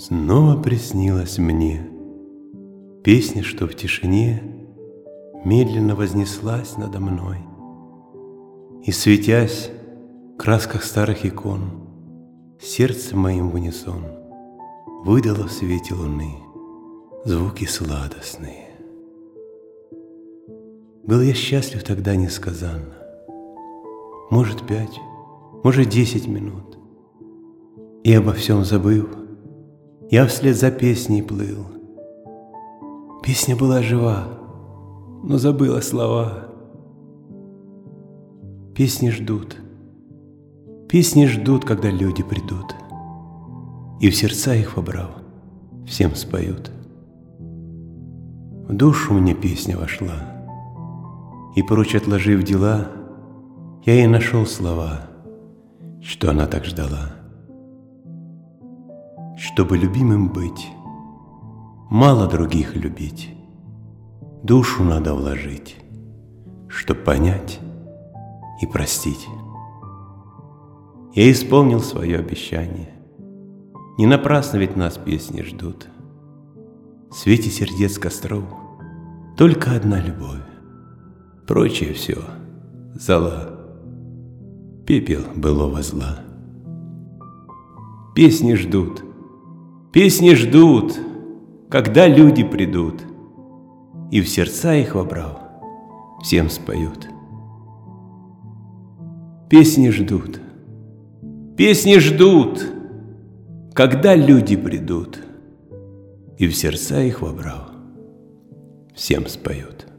Снова приснилась мне песня, что в тишине медленно вознеслась надо мной, и, светясь в красках старых икон, сердцем моим в унисон выдало в свете луны звуки сладостные. Был я счастлив тогда несказанно, может 5, может 10 минут, и обо всем забыв, я вслед за песней плыл. Песня была жива, но забыла слова. Песни ждут, когда люди придут, и в сердца их вобрав, всем споют. В душу мне песня вошла, и прочь отложив дела, я ей нашел слова, что она так ждала. Чтобы любимым быть, мало других любить, душу надо вложить, чтоб понять и простить. Я исполнил свое обещание, не напрасно ведь нас песни ждут. В свете сердец костров только одна любовь, прочее все зола, пепел былого зла. Песни ждут, когда люди придут, и в сердца их вобрав, всем споют. Песни ждут, когда люди придут, и в сердца их вобрав, всем споют.